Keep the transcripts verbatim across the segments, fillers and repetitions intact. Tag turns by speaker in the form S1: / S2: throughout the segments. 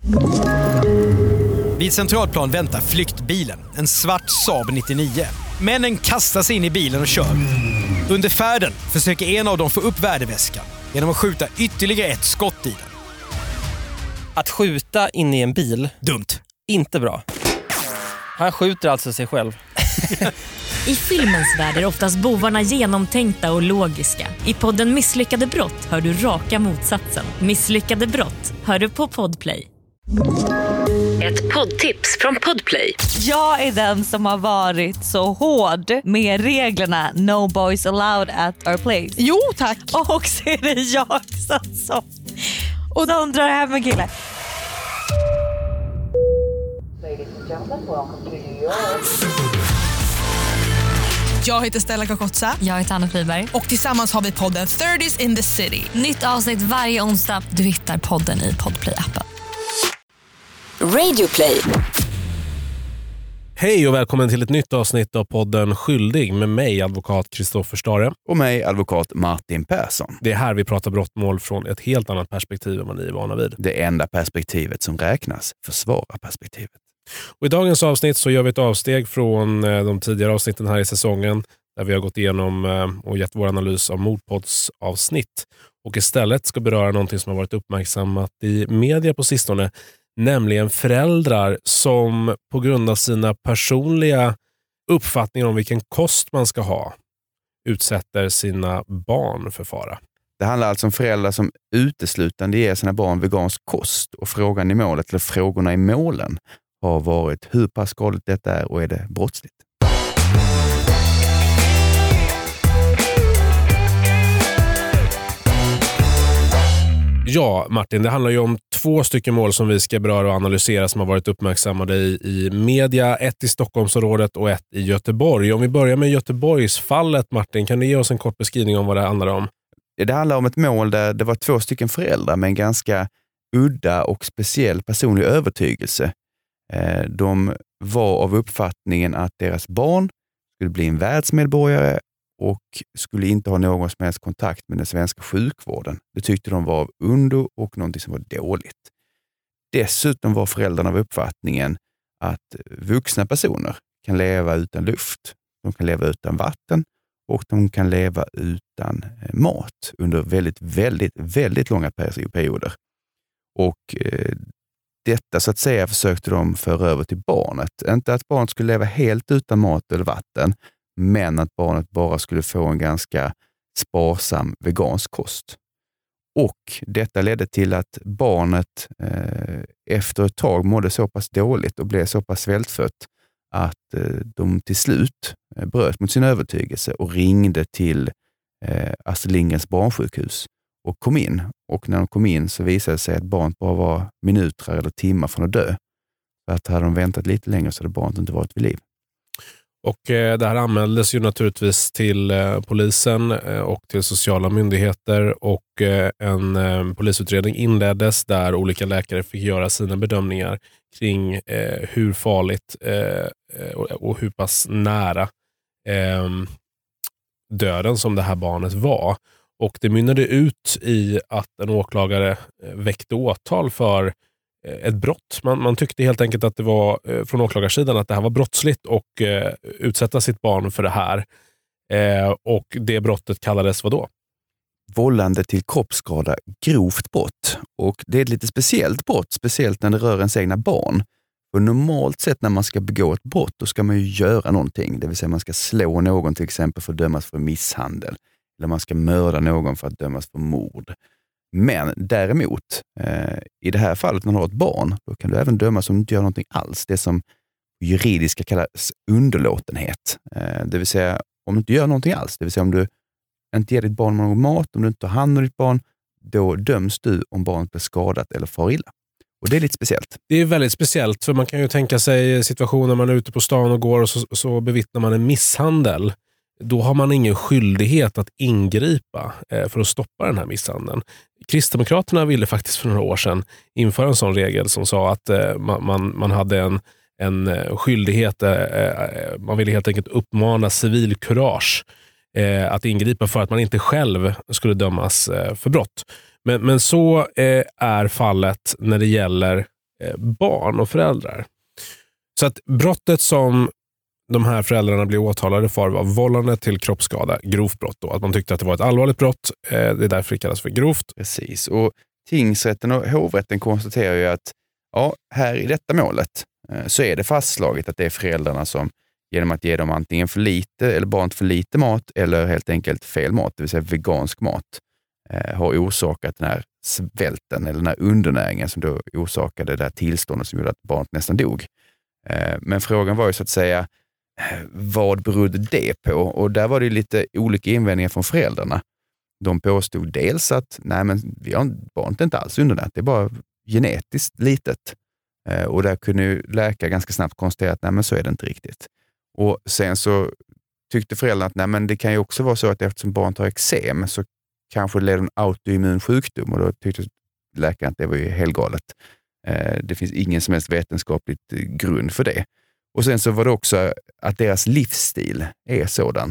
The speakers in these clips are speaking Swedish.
S1: Vid Centralplan väntar flyktbilen, en svart Saab nittionio. Männen kastar sig in i bilen och kör. Under färden försöker en av dem få upp värdeväskan genom att skjuta ytterligare ett skott i den.
S2: Att skjuta in i en bil,
S1: dumt.
S2: Inte bra. Han skjuter alltså sig själv.
S3: I filmens värld är oftast bovarna genomtänkta och logiska. I podden Misslyckade brott hör du raka motsatsen. Misslyckade brott hör du på Podplay.
S4: Ett poddtips från Podplay.
S5: Jag är den som har varit så hård med reglerna No boys allowed at our place.
S6: Jo, tack.
S5: Och så är det jag som och de drar hem en kille.
S6: Jag heter Stella Kakotsa.
S3: Jag heter Anna Friberg.
S6: Och tillsammans har vi podden thirties in the city.
S3: Nytt avsnitt varje onsdag. Du hittar podden i Podplay-appen.
S4: Radioplay.
S7: Hej och välkommen till ett nytt avsnitt av podden Skyldig med mig, advokat Kristoffer Stare.
S8: Och mig, advokat Martin Persson.
S7: Det är här vi pratar brottmål från ett helt annat perspektiv än vad ni är vana vid.
S8: Det enda perspektivet som räknas, försvara perspektivet.
S7: Och i dagens avsnitt så gör vi ett avsteg från de tidigare avsnitten här i säsongen där vi har gått igenom och gett vår analys av Mordpods avsnitt och istället ska beröra någonting som har varit uppmärksammat i media på sistone, nämligen föräldrar som på grund av sina personliga uppfattningar om vilken kost man ska ha utsätter sina barn för fara.
S8: Det handlar alltså om föräldrar som uteslutande ger sina barn vegansk kost och frågan i målet, eller frågorna i målen har varit hur pass skadligt detta är och är det brottsligt.
S7: Ja, Martin, det handlar ju om två stycken mål som vi ska beröra och analysera som har varit uppmärksammade i, i media. Ett i Stockholmsområdet och ett i Göteborg. Om vi börjar med Göteborgsfallet, Martin, kan du ge oss en kort beskrivning om vad det handlar om?
S8: Det handlar om ett mål där det var två stycken föräldrar med en ganska udda och speciell personlig övertygelse. De var av uppfattningen att deras barn skulle bli en världsmedborgare och skulle inte ha någon som helst kontakt med den svenska sjukvården. Det tyckte de var av undo och någonting som var dåligt. Dessutom var föräldrarna av uppfattningen att vuxna personer kan leva utan luft, de kan leva utan vatten och de kan leva utan mat under väldigt, väldigt, väldigt långa perioder. Och eh, detta så att säga försökte de föra över till barnet. Inte att barnet skulle leva helt utan mat eller vatten, men att barnet bara skulle få en ganska sparsam vegansk kost. Och detta ledde till att barnet eh, efter ett tag mådde så pass dåligt och blev så pass svältfött att eh, de till slut eh, bröt mot sin övertygelse och ringde till eh, Astrid Lindgrens barnsjukhus och kom in. Och när de kom in så visade det sig att barnet bara var minuter eller timmar från att dö. För att hade de väntat lite längre så hade barnet inte varit vid liv.
S7: Och eh, det här anmäldes ju naturligtvis till eh, polisen eh, och till sociala myndigheter och eh, en eh, polisutredning inleddes där olika läkare fick göra sina bedömningar kring eh, hur farligt eh, och, och hur pass nära eh, döden som det här barnet var. Och det mynnade ut i att en åklagare väckte åtal för ett brott. Man, man tyckte helt enkelt att det var från åklagarsidan att det här var brottsligt och eh, utsätta sitt barn för det här. Eh, och det brottet kallades vad då?
S8: Vållande till kroppsskada, grovt brott. Och det är ett lite speciellt brott, speciellt när det rör ens egna barn. För normalt sett när man ska begå ett brott då ska man ju göra någonting. Det vill säga man ska slå någon till exempel för att dömas för misshandel. Eller man ska mörda någon för att dömas för mord. Men däremot, eh, i det här fallet när du har ett barn, då kan du även dömas om du inte gör någonting alls. Det som juridiska kallas underlåtenhet. Eh, det vill säga om du inte gör någonting alls. Det vill säga om du inte ger ditt barn någon mat, om du inte tar hand om ditt barn, då döms du om barnet blir skadat eller far illa. Och det är lite speciellt.
S7: Det är väldigt speciellt för man kan ju tänka sig situationer när man är ute på stan och går och så, så bevittnar man en misshandel. Då har man ingen skyldighet att ingripa eh, för att stoppa den här misshandeln. Kristdemokraterna ville faktiskt för några år sedan införa en sån regel som sa att eh, man, man, man hade en, en skyldighet, eh, man ville helt enkelt uppmana civilkurage eh, att ingripa för att man inte själv skulle dömas eh, för brott. Men, men så eh, är fallet när det gäller eh, barn och föräldrar. Så att brottet som de här föräldrarna blev åtalade för var vållande till kroppsskada, grovt brott då. Att man tyckte att det var ett allvarligt brott, eh, det är därför det kallas för grovt.
S8: Precis, och tingsrätten och hovrätten konstaterar ju att ja, här i detta målet eh, så är det fastslaget att det är föräldrarna som genom att ge dem antingen för lite eller barnet för lite mat eller helt enkelt fel mat, det vill säga vegansk mat, eh, har orsakat den här svälten eller den här undernäringen som då orsakade det där tillståndet som gjorde att barnet nästan dog. Eh, men frågan var ju så att säga, vad berodde det på? Och där var det lite olika invändningar från föräldrarna. De påstod dels att nej, men vi har barnet inte alls undernärt, det är bara genetiskt litet. Eh, och där kunde ju läkare ganska snabbt konstatera att nej, men så är det inte riktigt. Och sen så tyckte föräldrarna att nej, men det kan ju också vara så att eftersom barnet har eksem så kanske det leder en autoimmun sjukdom, och då tyckte läkaren att det var ju helgalet. Eh, det finns ingen som helst vetenskapligt grund för det. Och sen så var det också att deras livsstil är sådan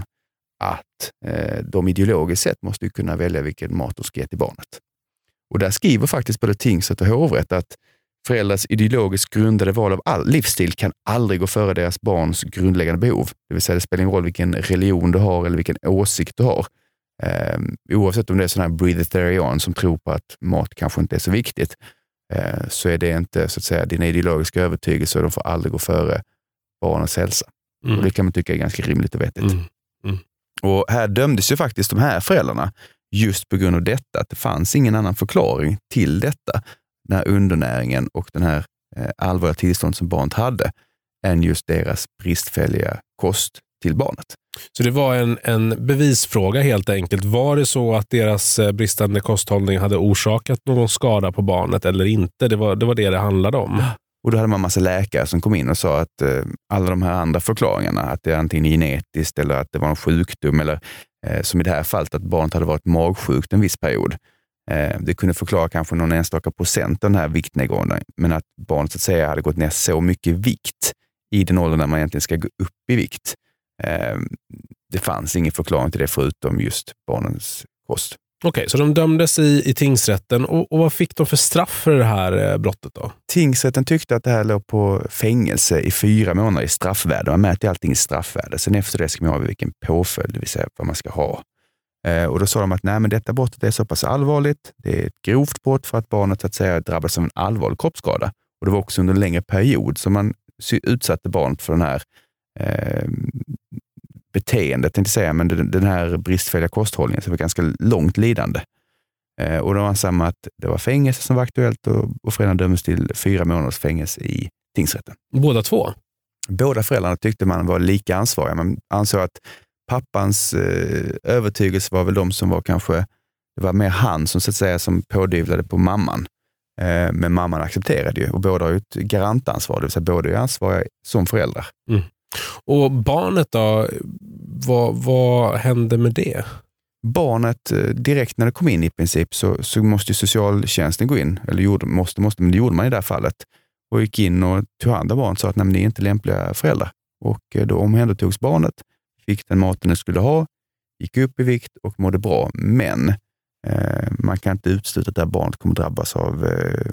S8: att eh, de ideologiskt sett måste ju kunna välja vilken mat de ska ge till barnet. Och där skriver faktiskt både tingsrätt och hovrätt att föräldrars ideologiskt grundade val av all livsstil kan aldrig gå före deras barns grundläggande behov. Det vill säga det spelar ingen roll vilken religion du har eller vilken åsikt du har. Eh, oavsett om det är sån här breatharian som tror på att mat kanske inte är så viktigt, eh, så är det inte så att säga dina ideologiska övertygelser, de får aldrig gå före barnens hälsa. Mm. Och det kan man tycka är ganska rimligt och vettigt. Mm. Mm. Och här dömdes ju faktiskt de här föräldrarna just på grund av detta, att det fanns ingen annan förklaring till detta, den här undernäringen och den här eh, allvarliga tillstånd som barnet hade, än just deras bristfälliga kost till barnet.
S7: Så det var en, en bevisfråga helt enkelt. Var det så att deras bristande kosthållning hade orsakat någon skada på barnet eller inte? Det var det var det, det handlade om.
S8: Och då hade man massa läkare som kom in och sa att eh, alla de här andra förklaringarna, att det är antingen genetiskt eller att det var en sjukdom, eller eh, som i det här fallet att barnet hade varit magsjukt en viss period. Eh, det kunde förklara kanske någon enstaka procent av den här viktnedgången, men att barnet så att säga hade gått ner så mycket vikt i den åldern när man egentligen ska gå upp i vikt. Eh, det fanns ingen förklaring till det förutom just barnens kost.
S7: Okej, okay, så de dömdes i, i tingsrätten. Och, och vad fick de för straff för det här eh, brottet då?
S8: Tingsrätten tyckte att det här låg på fängelse i fyra månader i straffvärde. Man mäter allting i straffvärde. Sen efter det ska man ha vilken påföljd, det vill säga vad man ska ha. Eh, och då sa de att nej, men detta brottet är så pass allvarligt. Det är ett grovt brott för att barnet att säga drabbas av en allvarlig kroppsskada. Och det var också under en längre period som man utsatte barnet för den här eh, beteendet, tänkte jag säga, men den här bristfälliga kosthållningen, så var ganska långt lidande. Eh, och då var samma att det var fängelse som var aktuellt, och, och föräldrarna dömdes till fyra månaders fängelse i tingsrätten.
S7: Båda två?
S8: Båda föräldrarna tyckte man var lika ansvariga. Man ansåg att pappans eh, övertygelse var väl de som var kanske, det var mer han som så att säga som pådyvlade på mamman. Eh, men mamman accepterade ju, och båda har ju ett garantansvar, det vill säga båda är ansvariga som föräldrar. Mm.
S7: Och barnet då, vad, vad hände med det?
S8: Barnet, direkt när det kom in i princip så, så måste ju socialtjänsten gå in, eller gjorde, måste, måste, men det gjorde man i det här fallet, och gick in och tog hand om barnet och sa att nej, ni är inte lämpliga föräldrar. Och då omhändertogs barnet, fick den maten det skulle ha, gick upp i vikt och mådde bra, men eh, man kan inte utesluta att det här barnet kommer drabbas av eh,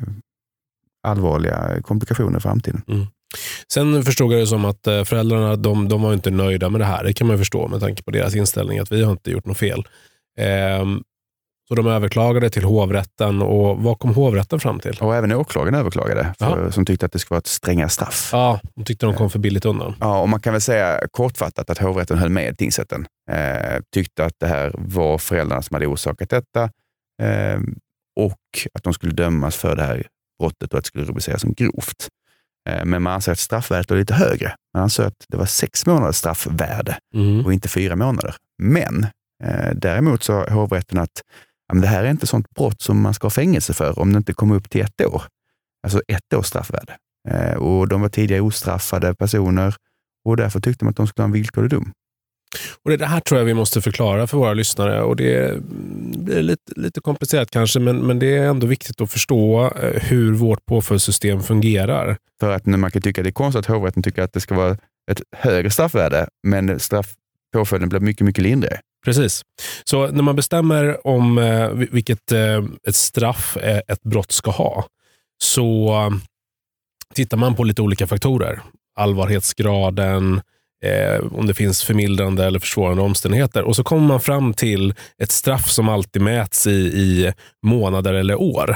S8: allvarliga komplikationer i framtiden. Mm.
S7: Sen förstod jag det som att föräldrarna, de, de var inte nöjda med det här. Det kan man förstå med tanke på deras inställning att vi har inte gjort något fel. Ehm, så de överklagade till hovrätten, och vad kom hovrätten fram till?
S8: Och även åklagaren överklagade, för, som tyckte att det skulle vara ett stränga straff.
S7: Ja, de tyckte de kom för billigt undan.
S8: Ja, och man kan väl säga kortfattat att hovrätten höll med tingsrätten. Ehm, tyckte att det här var föräldrarna som hade orsakat detta, ehm, och att de skulle dömas för det här brottet och att det skulle rubriceras som grovt. Men man ansåg att straffvärdet var lite högre. Man ansåg att det var sex månaders straffvärde mm. och inte fyra månader. Men eh, däremot sa hovrätten att ja, men det här är inte sånt brott som man ska ha fängelse för om det inte kommer upp till ett år. Alltså ett års straffvärde. Eh, och de var tidigare ostraffade personer, och därför tyckte man att de skulle ha en villkorlig dom.
S7: Och det här tror jag vi måste förklara för våra lyssnare, och det blir lite, lite komplicerat kanske, men, men det är ändå viktigt att förstå hur vårt påföljdssystem fungerar.
S8: För att när man kan tycka att det är konstigt att hovrätten tycker att det ska vara ett högre straffvärde, men straff, påföljden blir mycket, mycket lindrigare.
S7: Precis. Så när man bestämmer om eh, vilket eh, ett straff eh, ett brott ska ha, så tittar man på lite olika faktorer. Allvarlighetsgraden, eh, om det finns förmildrande eller försvårande omständigheter. Och så kommer man fram till ett straff som alltid mäts i, i månader eller år.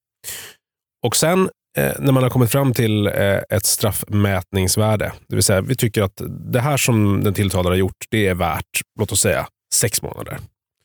S7: Och sen eh, när man har kommit fram till eh, ett straffmätningsvärde, det vill säga vi tycker att det här som den tilltalade har gjort, det är värt, låt oss säga, sex månader.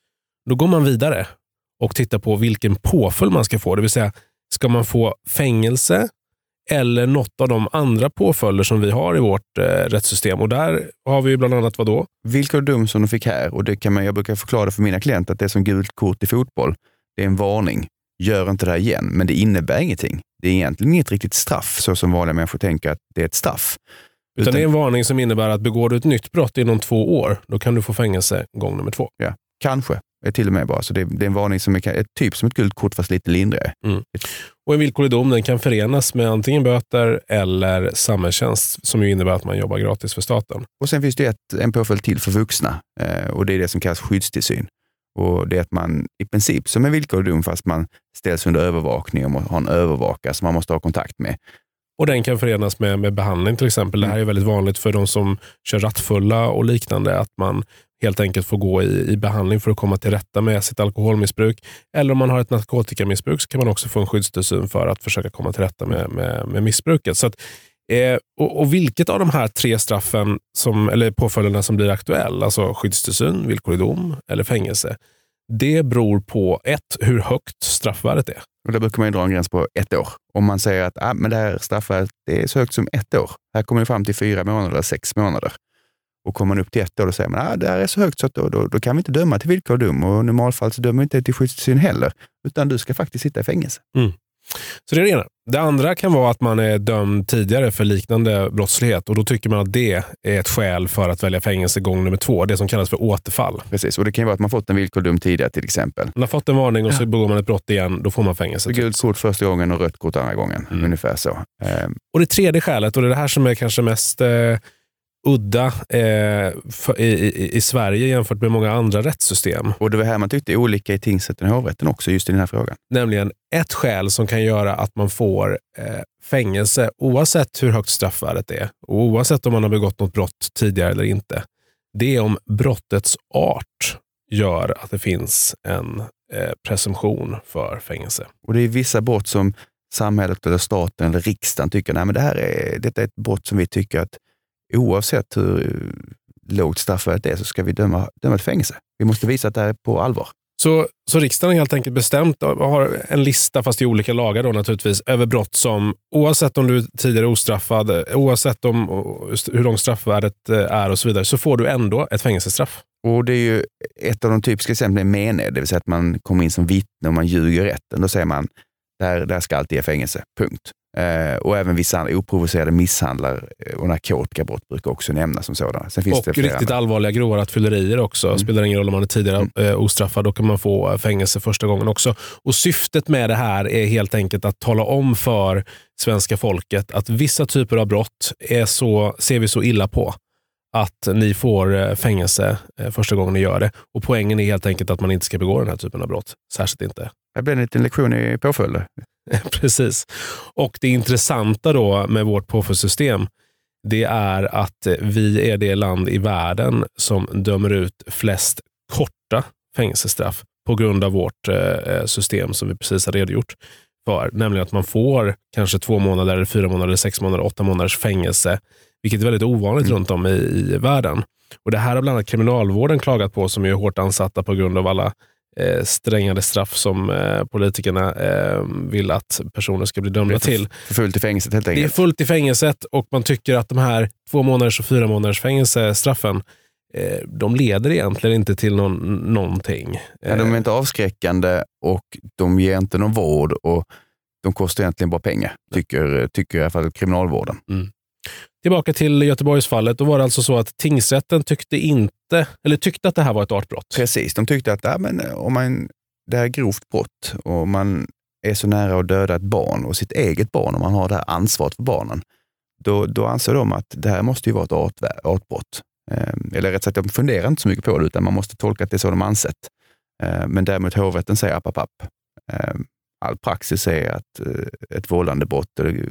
S7: Då går man vidare och tittar på vilken påföljd man ska få. Det vill säga, ska man få fängelse eller något av de andra påföljder som vi har i vårt eh, rättssystem. Och där har vi ju bland annat vad då?
S8: Villkorlig dom som de fick här, och det kan man, jag brukar förklara för mina klienter att det är som gult kort i fotboll. Det är en varning. Gör inte det här igen, men det innebär ingenting. Det är egentligen inget riktigt straff, så som vanliga människor tänker att det är ett straff.
S7: Utan, Utan det är en varning som innebär att begår du ett nytt brott inom två år, då kan du få fängelse gång nummer två.
S8: Ja, kanske. Är till och med bara. Så det, det är en varning som är ett typ som ett gult kort fast lite lindrigare.
S7: Mm. Och en villkorlig dom, den kan förenas med antingen böter eller samhällstjänst, som ju innebär att man jobbar gratis för staten.
S8: Och sen finns det ett, en påföljd till för vuxna, eh, och det är det som kallas skyddstillsyn. Och det är att man i princip som en villkorlig dom, fast man ställs under övervakning och har en övervakare som man måste ha kontakt med.
S7: Och den kan förenas med, med behandling till exempel. Det här är väldigt vanligt för de som kör rattfulla och liknande, att man helt enkelt får gå i, i behandling för att komma till rätta med sitt alkoholmissbruk. Eller om man har ett narkotikamissbruk så kan man också få en skyddstillsyn för att försöka komma till rätta med, med, med missbruket. Så att, eh, och, och vilket av de här tre straffen, som, eller påföljderna som blir aktuell, alltså skyddstillsyn, villkorlig dom eller fängelse, det beror på ett, hur högt straffvärdet är.
S8: Och där brukar man ju dra en gräns på ett år. Om man säger att ah, men det här straffvärdet det är så högt som ett år. Här kommer det fram till fyra månader eller sex månader. Och kommer man upp till ett år, då säger man att ah, det här är så högt så att då, då, då kan vi inte döma till villkorlig dom. Och i normalfall så dömer vi inte till skyddstillsyn heller. Utan du ska faktiskt sitta i fängelse.
S7: Mm. Så det är det ena. Det andra kan vara att man är dömd tidigare för liknande brottslighet, och då tycker man att det är ett skäl för att välja fängelse gång nummer två, det som kallas för återfall.
S8: Precis, och det kan ju vara att man fått en villkorlig dom tidigare till exempel.
S7: Man har fått en varning och så begår man ett brott igen, då får man fängelse.
S8: Gult kort första gången och rött kort andra gången, mm. ungefär så. Um,
S7: och det tredje skälet, och det är det här som är kanske mest eh, udda eh, för, i, i, i Sverige jämfört med många andra rättssystem.
S8: Och det var här man tyckte olika i tingsrätten och hovrätten också just i den här frågan.
S7: Nämligen ett skäl som kan göra att man får eh, fängelse oavsett hur högt straffvärdet är och oavsett om man har begått något brott tidigare eller inte. Det är om brottets art gör att det finns en eh, presumtion för fängelse.
S8: Och det är vissa brott som samhället eller staten eller riksdagen tycker, nej men det här är, detta är ett brott som vi tycker att oavsett hur lågt straffvärdet är så ska vi döma, döma till fängelse. Vi måste visa att det är på allvar.
S7: Så, så riksdagen har helt enkelt bestämt och har en lista, fast i olika lagar då naturligtvis, över brott som oavsett om du tidigare är ostraffad, oavsett om hur långt straffvärdet är och så vidare, så får du ändå ett fängelsestraff.
S8: Och det är ju ett av de typiska exemplen mened, det vill säga att man kommer in som vittne och man ljuger rätten. Då säger man, där, där ska alltid ge fängelse, punkt. Eh, och även vissa oprovocerade misshandlar och narkotikabrott brukar också nämnas som sådana. Sen finns
S7: och
S8: det
S7: riktigt
S8: andra.
S7: allvarliga grova rattfyllerier också. Mm. Spelar ingen roll om man är tidigare mm. eh, ostraffad, då kan man få fängelse första gången också. Och syftet med det här är helt enkelt att tala om för svenska folket att vissa typer av brott är så, ser vi så illa på att ni får fängelse första gången ni gör det. Och poängen är helt enkelt att man inte ska begå den här typen av brott. Särskilt inte.
S8: Det blir en liten lektion i påföljder.
S7: Precis. Och det intressanta då med vårt påföljdssystem, det är att vi är det land i världen som dömer ut flest korta fängelsestraff på grund av vårt system som vi precis har redogjort för. Nämligen att man får kanske två månader, eller fyra månader, sex månader, åtta månaders fängelse. Vilket är väldigt ovanligt mm. runt om i, i världen. Och det här har bland annat kriminalvården klagat på, som är hårt ansatta på grund av alla eh, strängare straff som eh, politikerna eh, vill att personer ska bli dömda
S8: för,
S7: till.
S8: För fullt i fängelset helt enkelt.
S7: Det är fullt i fängelset, och man tycker att de här två månaders och fyra månaders fängelsestraffen eh, de leder egentligen inte till någon, någonting.
S8: Ja, de är inte avskräckande och de ger inte någon vård och de kostar egentligen bara pengar, tycker, tycker i alla fall kriminalvården.
S7: Mm. Tillbaka till Göteborgsfallet, då var det alltså så att tingsrätten tyckte inte, eller tyckte att det här var ett artbrott.
S8: Precis, de tyckte att ja, men om man, det här är grovt brott och man är så nära att döda ett barn och sitt eget barn, om man har det här ansvaret för barnen, då, då anser de att det här måste ju vara ett art, artbrott. Eh, eller rätt sagt, de funderar inte så mycket på det, utan man måste tolka att det är så de ansett. Eh, men däremot hovrätten säger app, app, app. Eh, all praxis säger att eh, ett vållande brott, eller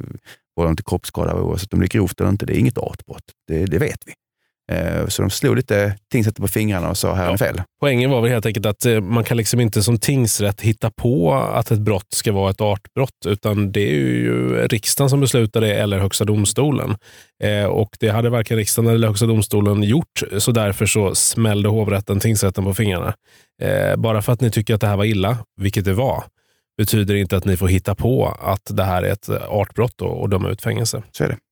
S8: vållande till kroppsskada, oavsett om det är grovt eller inte. Det är inget artbrott. Det, det vet vi. Så de slog lite tingsrätten på fingrarna och sa här är fel.
S7: Poängen var väl helt enkelt att man kan liksom inte som tingsrätt hitta på att ett brott ska vara ett artbrott, utan det är ju riksdagen som beslutar det eller högsta domstolen. Eh, och det hade varken riksdagen eller högsta domstolen gjort, så därför så smällde hovrätten tingsrätten på fingrarna. Eh, bara för att ni tycker att det här var illa, vilket det var, betyder inte att ni får hitta på att det här är ett artbrott och, och döma ut fängelse.
S8: Så är det.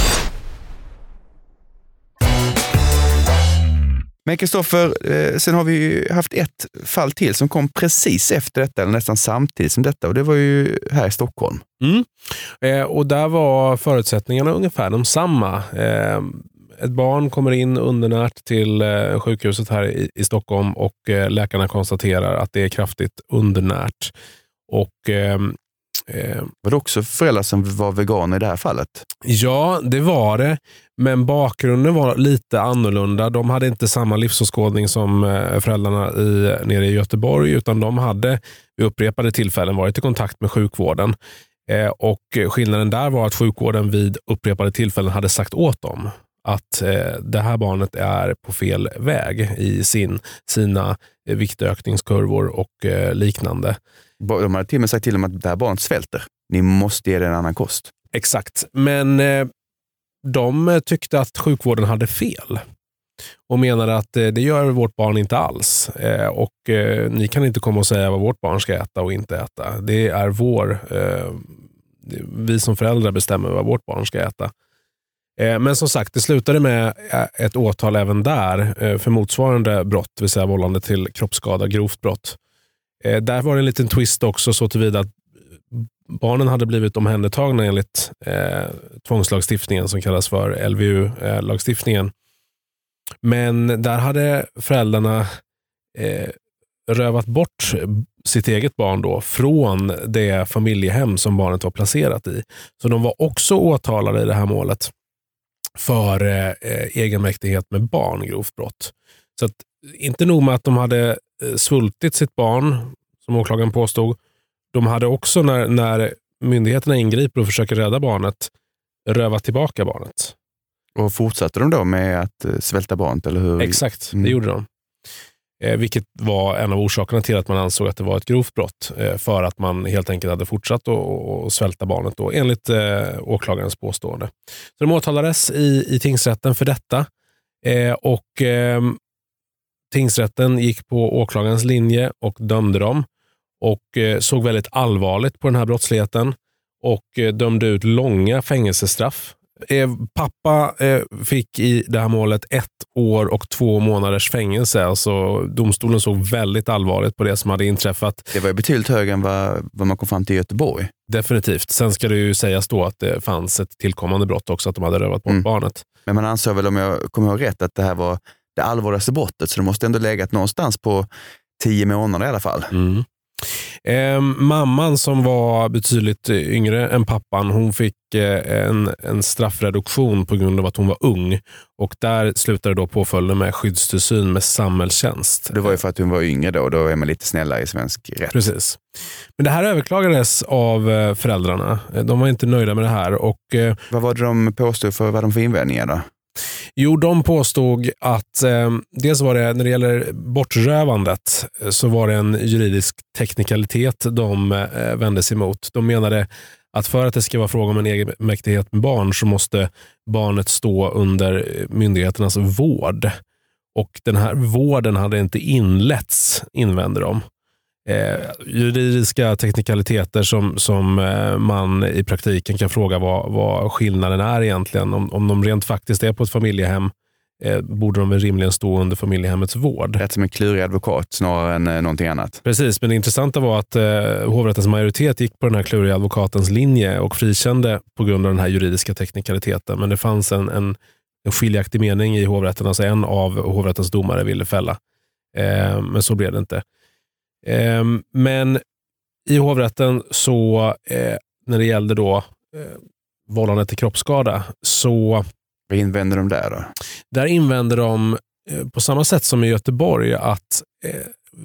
S8: Men Kristoffer, eh, sen har vi ju haft ett fall till som kom precis efter detta, eller nästan samtidigt som detta, och det var ju här i Stockholm.
S7: Mm. Eh, och där var förutsättningarna ungefär de samma. Eh, ett barn kommer in undernärt till eh, sjukhuset här i, i Stockholm och eh, läkarna konstaterar att det är kraftigt undernärt. Och eh,
S8: Eh, var det också föräldrar som var veganer i det här fallet?
S7: Ja, det var det. Men bakgrunden var lite annorlunda. De hade inte samma livsåskådning som föräldrarna i, nere i Göteborg, utan de hade vid upprepade tillfällen varit i kontakt med sjukvården. Eh, och skillnaden där var att sjukvården vid upprepade tillfällen hade sagt åt dem att eh, det här barnet är på fel väg i sin, sina eh, viktökningskurvor och eh, liknande.
S8: De hade till och med sagt till dem att det här barnet svälter. Ni måste ge det en annan kost.
S7: Exakt, men eh, de tyckte att sjukvården hade fel och menade att eh, det gör vårt barn inte alls. Eh, och eh, ni kan inte komma och säga vad vårt barn ska äta och inte äta. Det är vår, eh, vi som föräldrar bestämmer vad vårt barn ska äta. Eh, men som sagt, det slutade med ett åtal även där eh, för motsvarande brott, det vill säga vållande till kroppsskada, grovt brott. Eh, där var det en liten twist också, så tillvida att barnen hade blivit omhändertagna enligt eh, tvångslagstiftningen som kallas för L V U-lagstiftningen. Men där hade föräldrarna eh, rövat bort sitt eget barn då från det familjehem som barnet var placerat i. Så de var också åtalade i det här målet för eh, egenmäktighet med barn, grovt brott. Så att, inte nog med att de hade eh, svultit sitt barn, som åklagaren påstod, de hade också när, när myndigheterna ingriper och försöker rädda barnet, rövat tillbaka barnet.
S8: Och fortsatte de då med att svälta barnet, eller hur?
S7: Exakt,
S8: mm.
S7: det gjorde de. Eh, vilket var en av orsakerna till att man ansåg att det var ett grovt brott. Eh, för att man helt enkelt hade fortsatt att svälta barnet då, enligt eh, åklagarens påstående. Så de åtalades i, i tingsrätten för detta. Eh, och eh, tingsrätten gick på åklagarens linje och dömde dem. Och eh, såg väldigt allvarligt på den här brottsligheten. Och eh, dömde ut långa fängelsestraff. Eh, pappa eh, fick i det här målet ett år och två månaders fängelse. Alltså domstolen såg väldigt allvarligt på det som hade inträffat.
S8: Det var ju betydligt högre än vad, vad man kom fram till i Göteborg.
S7: Definitivt. Sen ska det ju sägas då att det fanns ett tillkommande brott också, att de hade rövat bort mm. barnet.
S8: Men man ansåg väl, om jag kommer ihåg rätt, att det här var det allvarligaste brottet. Så det måste ändå legat någonstans på tio månader i alla fall.
S7: Mm. Eh, mamman, som var betydligt yngre än pappan, hon fick eh, en, en straffreduktion på grund av att hon var ung, och där slutade då påföljden med skyddstillsyn med samhällstjänst.
S8: Det var ju för att hon var yngre då, då är man lite snällare i svensk rätt.
S7: Precis. Men det här överklagades av föräldrarna. De var inte nöjda med det här. Och, eh,
S8: vad var det de påstod för, vad de för invändningar då?
S7: Jo, de påstod att eh, dels var det, när det gäller bortrövandet, så var det en juridisk teknikalitet de eh, vände sig emot. De menade att för att det ska vara fråga om en egenmäktighet med barn, så måste barnet stå under myndigheternas vård. Och den här vården hade inte inletts, invänder de. Eh, juridiska teknikaliteter som, som eh, man i praktiken kan fråga vad, vad skillnaden är egentligen. Om, om de rent faktiskt är på ett familjehem, eh, borde de väl rimligen stå under familjehemmets vård.
S8: Rätt som en klurig advokat snarare än eh, någonting annat.
S7: Precis, men det intressanta var att eh, hovrättens majoritet gick på den här kluriga advokatens linje och frikände på grund av den här juridiska teknikaliteten. Men det fanns en, en, en skiljaktig mening i hovrätten, alltså en av hovrättens domare ville fälla. Eh, men så blev det inte. Eh, men i hovrätten så eh, när det gällde då eh, vållande till kroppsskada, så
S8: vad invänder de där då?
S7: Där invänder de eh, på samma sätt som i Göteborg att eh,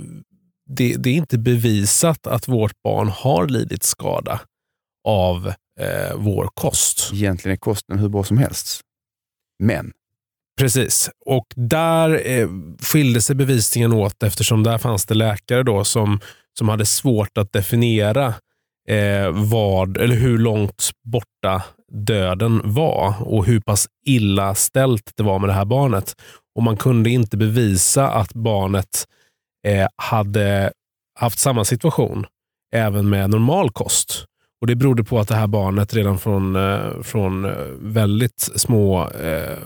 S7: det, det är inte bevisat att vårt barn har lidit skada av eh, vår kost.
S8: Egentligen är kosten hur bra som helst. Men.
S7: Precis. Och där eh, skilde sig bevisningen åt eftersom där fanns det läkare då som, som hade svårt att definiera eh, vad eller hur långt borta döden var och hur pass illa ställt det var med det här barnet. Och man kunde inte bevisa att barnet eh, hade haft samma situation även med normal kost. Och det berodde på att det här barnet redan från, eh, från väldigt små eh,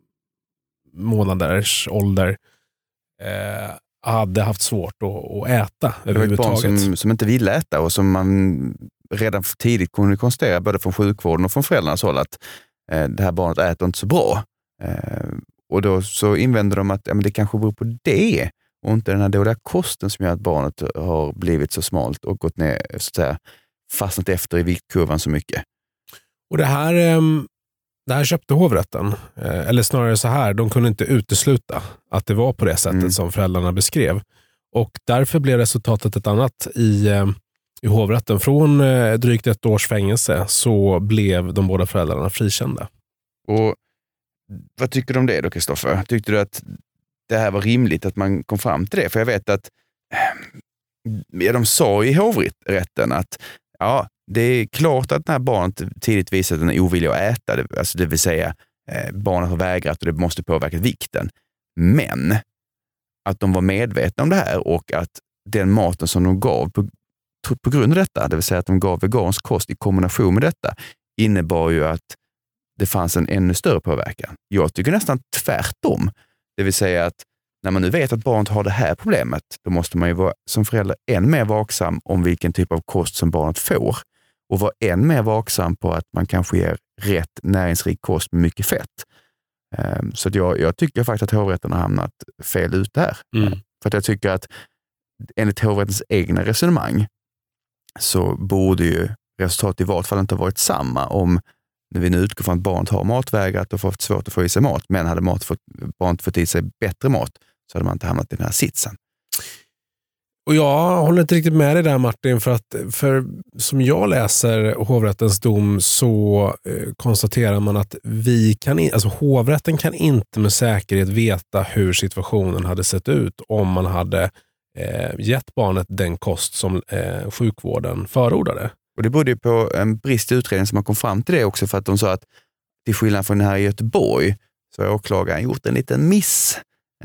S7: månaders ålder eh, hade haft svårt att, att äta
S8: det var ett barn
S7: överhuvudtaget.
S8: som, som inte ville äta och som man redan tidigt kunde konstatera både från sjukvården och från föräldrarnas håll att eh, det här barnet äter inte så bra. Eh, och då så invänder de att ja, men det kanske beror på det och inte den här dåliga kosten som gör att barnet har blivit så smalt och gått ner, så att säga, fastnat efter i viktkurvan så mycket.
S7: Och det här, eh, det här köpte hovrätten. Eh, eller snarare så här, de kunde inte utesluta att det var på det sättet mm. som föräldrarna beskrev. Och därför blev resultatet ett annat i, eh, i hovrätten. Från eh, drygt ett års fängelse så blev de båda föräldrarna frikända.
S8: Och vad tycker du om det då, Kristoffer? Tyckte du att det här var rimligt att man kom fram till det? För jag vet att ja, de sa i hovrätten att ja, det är klart att när barnet tidigt visat en ovilja att äta, det, alltså det vill säga eh, barnet har vägrat och det måste påverka vikten. Men att de var medvetna om det här och att den maten som de gav på, på grund av detta, det vill säga att de gav vegansk kost i kombination med detta, innebar ju att det fanns en ännu större påverkan. Jag tycker nästan tvärtom. Det vill säga att när man nu vet att barnet har det här problemet, då måste man ju vara som förälder än mer vaksam om vilken typ av kost som barnet får. Och vara än mer vaksam på att man kanske ger rätt näringsrik kost med mycket fett. Så att jag, jag tycker faktiskt att hovrätten har hamnat fel ute här. Mm. För att jag tycker att enligt hovrättens egna resonemang så borde ju resultatet i vart fall inte ha varit samma om när vi nu utgår från att barnet har matvägrat och fått svårt att få i sig mat, men hade mat fått, barnet fått i sig bättre mat så hade man inte hamnat i den här sitsen.
S7: Och jag håller inte riktigt med dig där, Martin, för att för som jag läser hovrättens dom så eh, konstaterar man att vi kan in, alltså hovrätten kan inte med säkerhet veta hur situationen hade sett ut om man hade eh, gett barnet den kost som eh, sjukvården förordade. Och
S8: det berodde på en brist i utredningen som man kom fram till det också, för att de sa att till skillnad från den här i Göteborg så har åklagaren gjort en liten miss.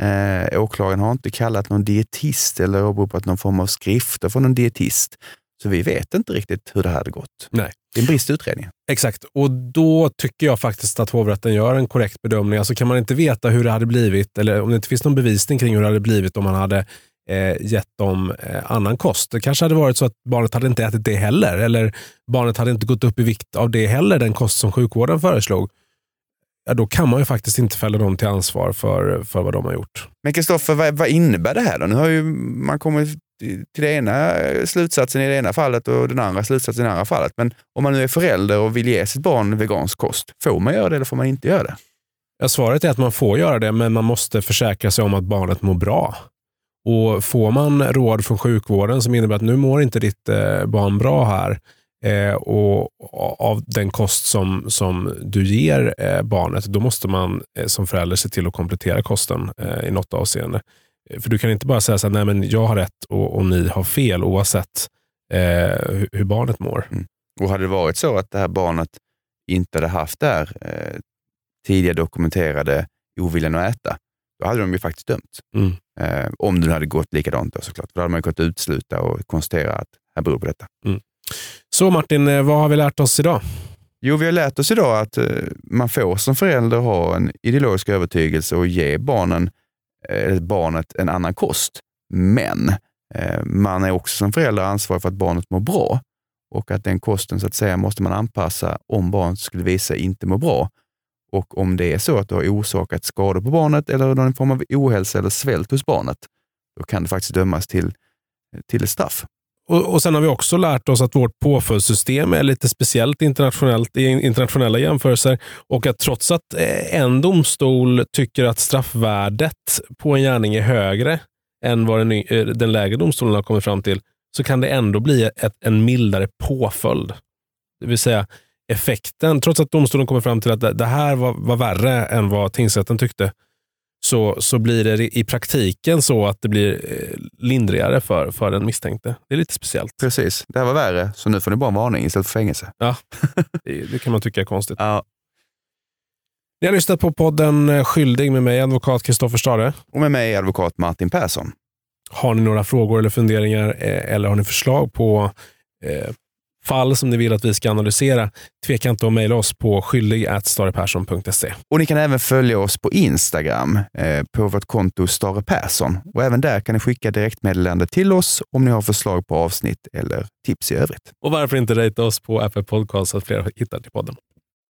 S8: Eh, åklagaren har inte kallat någon dietist eller åberopat någon form av skrifter från en dietist. Så vi vet inte riktigt hur det här hade gått.
S7: Nej.
S8: Det är en brist i utredningen.
S7: Exakt, och då tycker jag faktiskt att hovrätten gör en korrekt bedömning. Alltså kan man inte veta hur det hade blivit, eller om det inte finns någon bevisning kring hur det hade blivit om man hade eh, gett dem eh, annan kost. Det kanske hade varit så att barnet hade inte ätit det heller, eller barnet hade inte gått upp i vikt av det heller, den kost som sjukvården föreslog. Ja, då kan man ju faktiskt inte fälla dem till ansvar för, för vad de har gjort.
S8: Men Kristoffer, vad, vad innebär det här då? Nu har ju man kommit till det ena slutsatsen i det ena fallet och den andra slutsatsen i det andra fallet. Men om man nu är förälder och vill ge sitt barn vegansk kost, får man göra det eller får man inte göra det?
S7: Ja, svaret är att man får göra det, men man måste försäkra sig om att barnet mår bra. Och får man råd från sjukvården som innebär att nu mår inte ditt eh, barn bra här, Eh, och av den kost som, som du ger eh, barnet, då måste man eh, som förälder se till att komplettera kosten eh, i något avseende. För du kan inte bara säga så här, nej men jag har rätt och, och ni har fel oavsett eh, hur, hur barnet mår.
S8: Mm. Och hade det varit så att det här barnet inte hade haft där eh, tidigare dokumenterade oviljan att äta, då hade de ju faktiskt dömt.
S7: Mm.
S8: Eh, om det hade gått likadant då såklart. Då hade man ju kunnat utsluta och konstatera att det beror på detta.
S7: Mm. Så Martin, vad har vi lärt oss idag?
S8: Jo, vi har lärt oss idag att eh, man får som förälder ha en ideologisk övertygelse och ge barnen, eh, barnet en annan kost. Men eh, man är också som förälder ansvarig för att barnet mår bra och att den kosten så att säga måste man anpassa om barnet skulle visa inte må bra. Och om det är så att det har orsakat skador på barnet eller någon form av ohälsa eller svält hos barnet, då kan det faktiskt dömas till, till ett straff.
S7: Och, och sen har vi också lärt oss att vårt påföljdssystem är lite speciellt internationellt i internationella jämförelser, och att trots att en domstol tycker att straffvärdet på en gärning är högre än vad den, den lägre domstolen har kommit fram till, så kan det ändå bli ett, en mildare påföljd. Det vill säga effekten, trots att domstolen kommer fram till att det, det här var, var värre än vad tingsrätten tyckte, så, så blir det i praktiken så att det blir eh, lindrigare för, för den misstänkte. Det är lite speciellt.
S8: Precis, det här var värre, så nu får ni bara en varning istället för fängelse.
S7: Ja, det, det kan man tycka är konstigt.
S8: Ja.
S7: Ni har lyssnat på podden Skyldig med mig, advokat Kristoffer Stare.
S8: Och med mig, advokat Martin Persson.
S7: Har ni några frågor eller funderingar eh, eller har ni förslag på eh, fall som ni vill att vi ska analysera, tveka inte att mejla oss på skyldig at starepersson punkt se.
S8: Och ni kan även följa oss på Instagram eh, på vårt konto Stare Persson. Och även där kan ni skicka direktmeddelande till oss om ni har förslag på avsnitt eller tips i övrigt.
S7: Och varför inte rata oss på Apple Podcast så att fler hittar till podden.